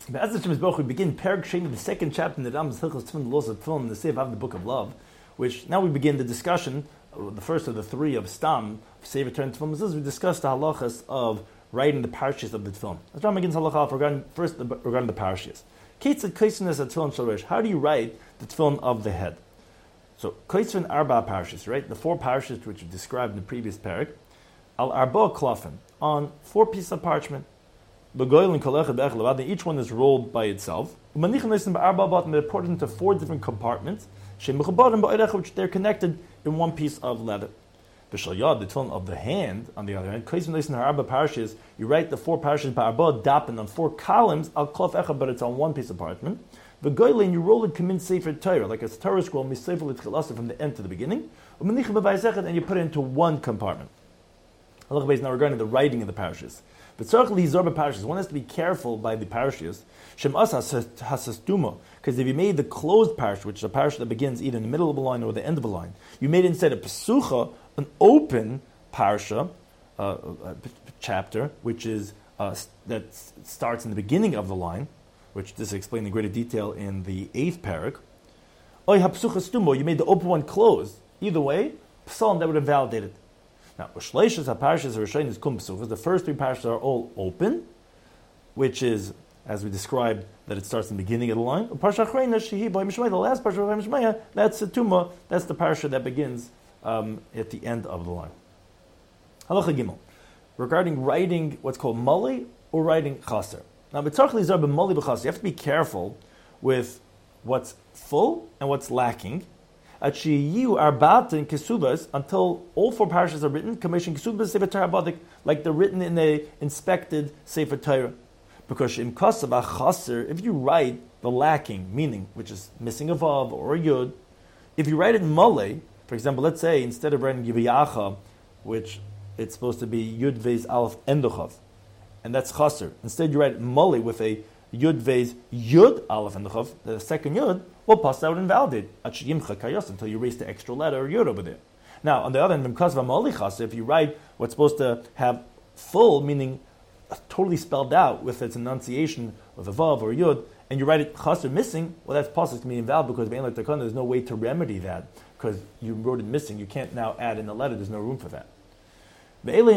Be'ez Hashem Yisborach, we begin Perek Sheni, the second chapter in the Rambam's Hilchos Tefillin, the laws of Tefillin, the Seif of the Book of Love, which now we begin the discussion, the first of the three of Stam, Sefer Turn Tefillin Mezuzah. We discussed the halachas of writing the parashas of the Tefillin. Let's Rambam begins halacha regarding the parashas. Ketzad Kaisenes Tefillin Shel Reish. How do you write the Tefillin of the head? So Kaisen Arba parashas, right? The four parashas which we described in the previous parak, Al Arba Klafin, on 4 pieces of parchment. Each one is rolled by itself. They're put into 4 different compartments, which they're connected in one piece of leather. The tefillin of the hand, on the other hand, you write the 4 parashas by arba dapen on 4 columns, al klaf echad, but it's on one piece of parchment. The goylin, you roll it kamin sefer Torah, like a Torah scroll, misayfel from the end to the beginning, and you put it into one compartment. Now regarding the writing of the parashas. But one has to be careful by the parashas. Because if you made the closed parasha, which is a parasha that begins either in the middle of a line or the end of a line, you made it instead a pesucha, an open parasha, chapter, which is that starts in the beginning of the line, which this is explained in greater detail in the 8th parak. You made the open one closed. Either way, psalm that would have validated. Now, the first 3 parashas are all open, which is, as we described, that it starts in the beginning of the line. The last parasha of Mishmaya, that's the Tumah, that's the parasha that begins at the end of the line. Halacha Gimel, regarding writing what's called mali or writing chaser. Now, you have to be careful with what's full and what's lacking. Until all 4 parashas are written, like they're written in a inspected Sefer Torah. Because if you write the lacking, meaning which is missing a vav or a yud, if you write it in male, for example, let's say instead of writing Yivayacha, which it's supposed to be yud vez aleph endochav, and that's chaser. Instead, you write it male with a yud vez yud aleph endochav, the second yud. Well, pass out invalidate until you erase the extra letter or yud over there. Now, on the other hand, if you write what's supposed to have full, meaning totally spelled out with its enunciation with a vav or a yud, and you write it chaser missing, well, that's possible to be invalid because there's no way to remedy that because you wrote it missing. You can't now add in a letter. There's no room for that. Now the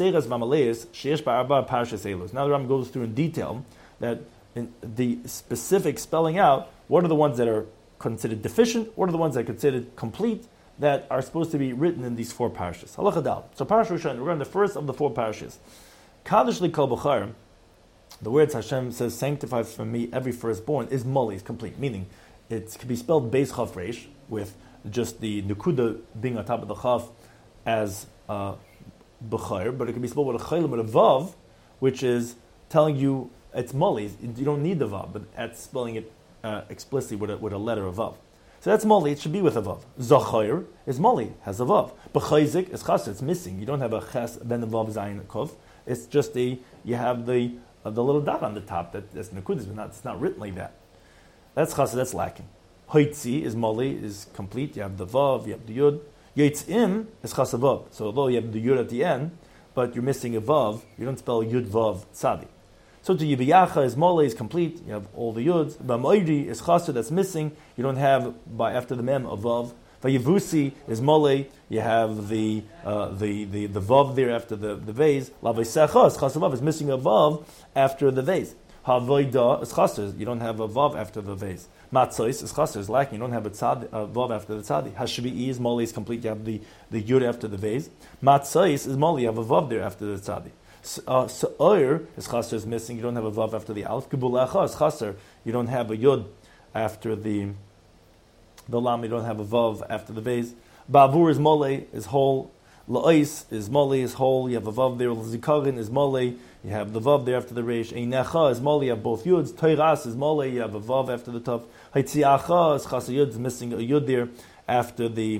Ram goes through in detail that in the specific spelling out, what are the ones that are considered deficient, what are the ones that are considered complete, that are supposed to be written in these 4 parashas. Halacha Dal. So parasha Rishon, we're on the first of the 4 parashas. Kadosh li kol b'char, the words Hashem says, sanctify for me every firstborn, is mali, is complete, meaning it can be spelled beis chaf reish, with just the nukuda being on top of the chaf as b'char, but it can be spelled with a chaylim, with a vav, which is telling you it's mali. You don't need the vav, but that's spelling it explicitly with a letter of vav. So that's mali. It should be with a vav. Zachayr is mali, has a vav. B'chayzik is chaser. It's missing. You don't have a ches then the vav zayin kov. It's just you have the little dot on the top that's nekudas, but it's not written like that. That's chaser. That's lacking. Hoitzi is mali, is complete. You have the vav. You have the yud. Yitzim is chaser vav. So although you have the yud at the end, but you're missing a vav, you don't spell yud vav tzadi. So to Yivayacha is mole, is complete. You have all the yuds. Ba'moidi is chaser, that's missing. You don't have after the mem a vav. Vayivusi is mole. You have the vav there after the vase. Lavaisecha is chaser vav, is missing a vav after the vase. Havoida is chaser. You don't have a vav after the vase. Matzos is chaser, is lacking. You don't have a vav after the tzadi. Hashvi'i is mole, is complete. You have the yud after the vase. Matzos is mole. You have a vav there after the tzadi. Sa'ir is chaser, is missing. You don't have a vav after the alf. Kibulecha is chaser. You don't have a yud after the lam. You don't have a vav after the vase. Ba'avur is mole, is whole. La'is is mole, is whole. You have a vav there. Zikarin is mole. You have the vav there after the reish. Einecha is mole. You have both yuds. Toiras is mole. You have a vav after the tov. Haitziacha is chaser yud, is missing a yud there after the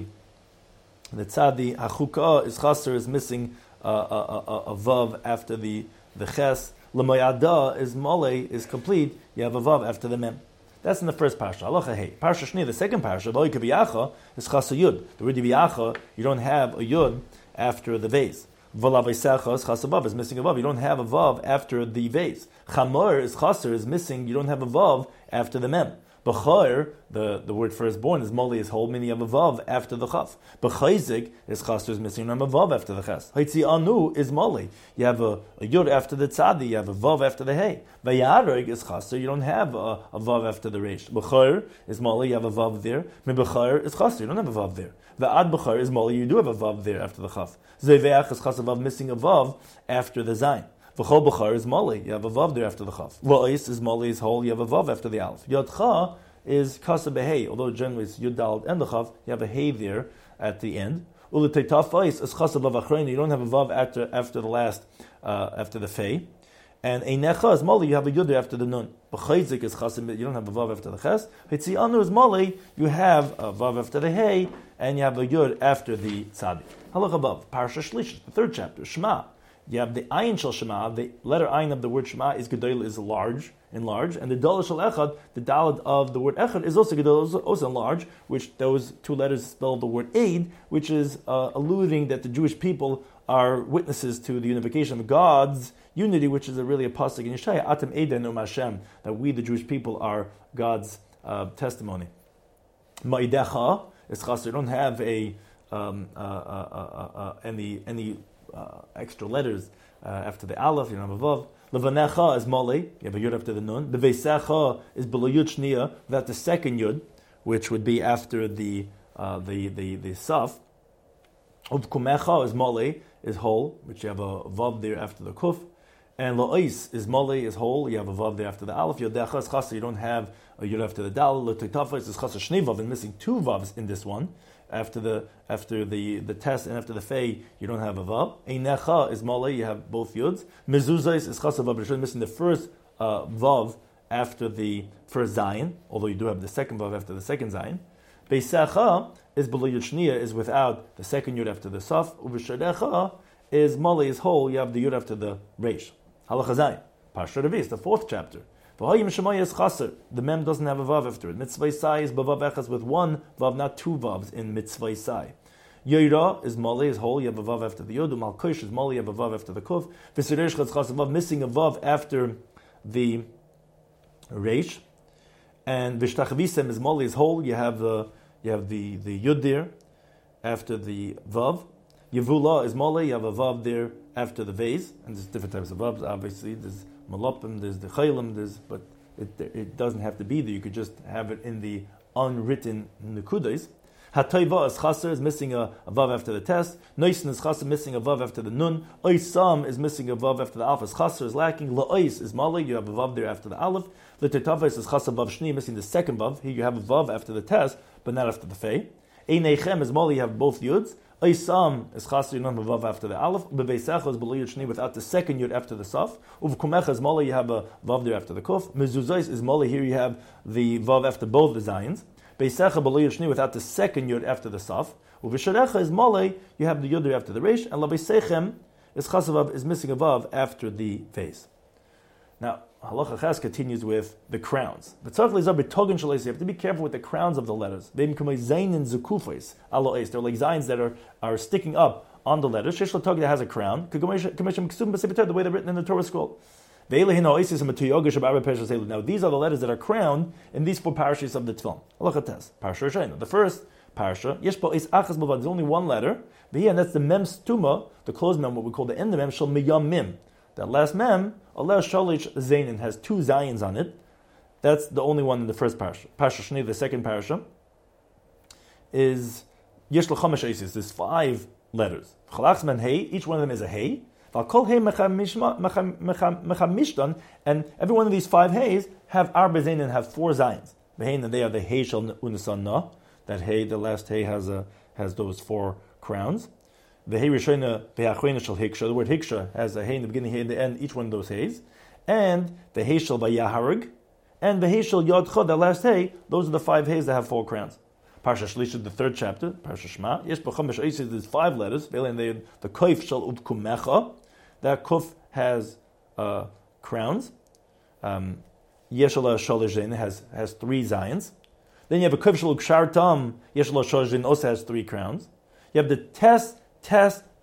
tzadi. Hachuka is chaser, is missing a vav after the ches. L'mayada is mole, is complete. You have a vav after the mem. That's in the first parasha. Halacha hey. Parasha shni, the second parasha, lo yikaviyacha is chasa yud. The word yiviyacha, you don't have a yud after the vase. V'laveisecha is chas avav, is missing a vav. You don't have a vav after the vase. Chamor is chaser, is missing. You don't have a vav after the mem. B'chayr, the word firstborn is moli, is whole, meaning you have a vav after the chaf. B'chayzik is chaser, is missing. You don't have a vav after the ches. Haitzi anu is moli. You have a yud after the tzadi. You have a vav after the hey. V'yareg is chaser. You don't have a vav after the reish. B'chayr is moli. You have a vav there. B'chayr is chaser. You don't have a vav there. The ad b'chayr is moli. You do have a vav there after the chaf. Zeveach is chas vav, missing a vav after the zayin. V'chol b'char is moli. You have a vav there after the chaf. Lo'is is moli, is whole. You have a vav after the alf. Yodcha is kasa behei. Although generally it's yud daled and the chaf, you have a hey there at the end. U'leteitafais is chas vav achrein. You don't have a vav after the last after the fei. And einecha is moli. You have a yud there after the nun. B'chayzik is chas. You don't have a vav after the ches. Hitzianu is moli. You have a vav after the hey, and you have a yud after the tzadi. Halach above. Parsha Shlish, the third chapter. Shema. You have the ayin shel Shema, the letter ayin of the word Shema is gedol, is large, enlarged, and the dalad shel echad, the dalad of the word echad is also gedol, also enlarged, which those two letters spell the word aid, which is alluding that the Jewish people are witnesses to the unification of God's unity, which is really a pasuk in Yeshaya, Atem eidenu Hashem, that we the Jewish people are God's testimony. Ma'idecha is chasr. You don't have any extra letters after the aleph. You don't have a vav. Levanecha is moli. You have a yud after the nun. The veisecha is below yud shniya. That's the second yud, which would be after the saf. Uvkumecha is moli, is whole, which you have a vav there after the kuf. And lo'is is moli, is whole. You have a vav there after the aleph. Yodecha is chasa. You don't have a yud after the dal. L'toitafos is chasa shnei vav, and missing two vavs in this one. After the test and after the fei, you don't have a vav. Einecha is moli, you have both yuds. Mezuzais is chasa vav. You're missing the first vav after the first zayin, although you do have the second vav after the second zayin. Beisecha is below yud shniya, is without the second yud after the saf. Uveshadecha is moli, is whole. You have the yud after the reish. Halacha zayin. Parsha Revi is the fourth chapter. V'hayim shemaya is chaser. The mem doesn't have a vav after it. Mitzvah sai is bavav echas with one vav, not two vavs in mitzvah sai. Yoira is mali, is whole. You have a vav after the yod. Malkush is mali. You have a vav after the kuf. V'siresh chas chas vav, missing a vav after the reish. And v'shtachvisem is mali, is whole. You have the yud there after the vav. Yevula is mali. You have a vav there after the vase. And there's different types of vavs. Obviously, there's malopim, there's the chaylim, but it doesn't have to be there. You could just have it in the unwritten nekudas. Hatayva is chaser, is missing a vav after the test. Noisin is chaser, missing a vav after the nun. Oisam is missing a vav after the alpha. Chaser is lacking. La'ois is mali, you have a vav there after the aleph. L'tetavos is chaser vav shni, missing the second vav. Here you have a vav after the test, but not after the fei. Einechem is mali, you have both yuds. Oisam is chaser, you don't have a vav after the aleph. Beveisecha is below yud shni without the second yud after the saf. Uvkumecha is mali, you have a vav there after the kuf. Mezuzais is mali, here you have the vav after both the zayins. Beisecha below yud shni without the second yud after the saf. Uvisharecha is mali, you have the yud there after the reish. And labeisechem is chasavav, is missing a vav after the face. Now, Halacha Ches continues with the crowns. You have to be careful with the crowns of the letters. They're like zayins that are sticking up on the letters. Shesh Latog that has a crown. The way they're written in the Torah scroll. Now, these are the letters that are crowned in these four parashas of the Tefillin. Halacha Tes. Parsha Rishayna. The first parasha, there's only one letter, and that's the mem stuma, the closed mem, what we call the end of mem, shal miyam mim. That last mem, Allah Shalish Zainin, has two zayins on it. That's the only one in the first parasha. Parasha Shni, the second parasha, is Yesh L'chamesh Eisis. There's 5 letters. Chalach man hey, each one of them is a hey. Kol hey mechamishdan, and every one of these 5 heys have arba zainin, have 4 zayins. Behin, and they are the hey shal unasan na. That hey, the last hey has those 4 crowns. The hey rishona be'achrena shel hiksha. The word hiksha has a hey in the beginning, hey in the end. Each one of those heys, and the hey shel vayaharag, and the hey shel yodcha. The last hey. Those are the 5 heys that have 4 crowns. Parsha Shlisha, the third chapter. Parsha Shema. Yes, b'chamesh eisis. There's 5 letters. And the koif shel udkumecha. That kuf has crowns. Yeshla Sholizhin has 3 zayins. Then you have a kuf shel ukshartam. Yeshla Sholizhin also has 3 crowns. You have the test,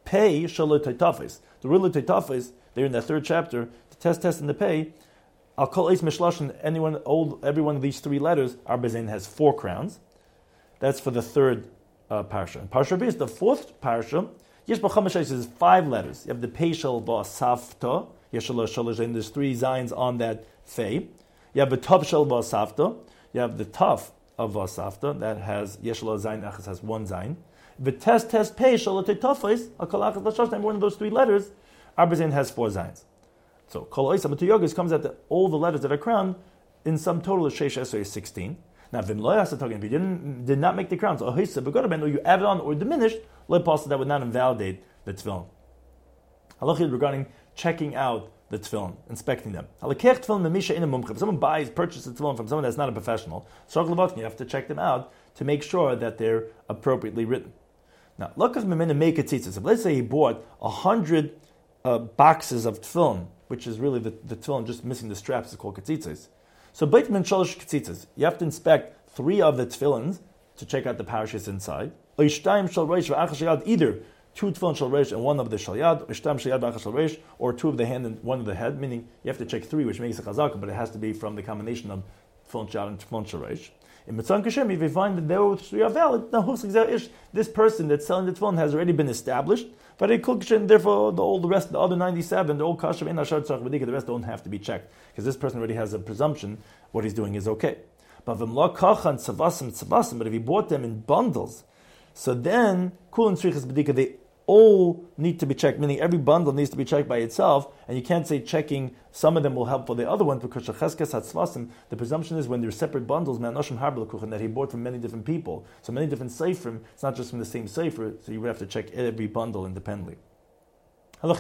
pei shelo teitafis. The real teitafis, there in that third chapter, the test in the pei, I'll call Eis Mishlashin, every one of these three letters, Arbazain has 4 crowns. That's for the third parsha. And Parsha Beis, the fourth parsha, Yesh B'Chamash is 5 letters. You have the pei shel ba'asafta, Yesh shelo shalosh, there's 3 zines on that fei. You have the tav shel ba'asafta, you have the tav of ba'asafta, that has Yesh shelo zayin achas, has 1 zayin. The test pei shel teitafis, Akalachas Lashosh, every one of those 3 letters, Arbazain has 4 zines. So, Kol Ois Amatuyogis comes out that all the letters that are crowned, in sum total is Sheish Esrei 16. Now, if you did not make the crowns, or you added on or diminished, that would not invalidate the tefillin. Halachid regarding checking out the tefillin, inspecting them. If someone purchases a tefillin from someone that's not a professional, you have to check them out to make sure that they're appropriately written. Now, let's say he bought 100 boxes of tefillin, which is really the tefillin just missing the straps, is called ketzitzes. So Beit Min Shalosh ketzitzes, you have to inspect 3 of the tefillins to check out the parashas inside. Either 2 tefillin shal reish and 1 of the shal yad, or 2 of the hand and 1 of the head, meaning you have to check 3, which makes a chazaka, but it has to be from the combination of tefillin shal and tefillin shal reish. In Mitzvah Kashem, if you find that those 3 are valid, now this person that's selling the tefillin has already been established, but therefore all the rest, the other 97, the old kashav in Ashar Tzach B'dika, the rest don't have to be checked, because this person already has a presumption what he's doing is okay. But if he bought them in bundles, so then Kulin Tzrichas B'dika, they all need to be checked, meaning every bundle needs to be checked by itself, and you can't say checking some of them will help for the other one, because the presumption is when they're separate bundles, that he bought from many different people, so many different seifrim, it's not just from the same seifr, so you would have to check every bundle independently. Now,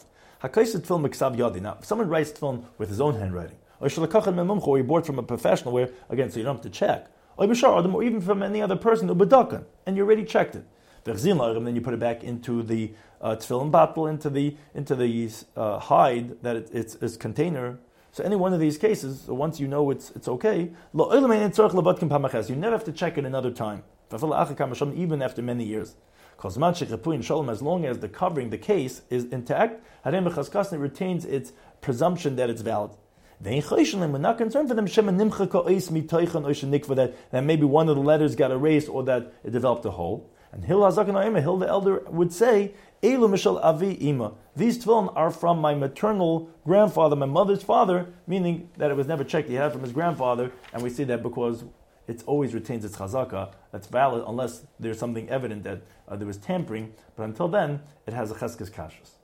if someone writes tefillin with his own handwriting, or he bought from a professional, where, again, so you don't have to check, or even from any other person, and you already checked it. Then you put it back into the tefillin bottle, into the hide that it's container. So any one of these cases, once you know it's okay, you never have to check it another time, even after many years. As long as the covering, the case, is intact, it retains its presumption that it's valid. We're not concerned for them that maybe one of the letters got erased or that it developed a hole. And Hil the elder would say, Elu Mishal Avi Ima. These tefillin are from my maternal grandfather, my mother's father, meaning that it was never checked. He had it from his grandfather, and we see that because it always retains its chazaka. That's valid unless there's something evident that there was tampering. But until then, it has a cheskes kashus.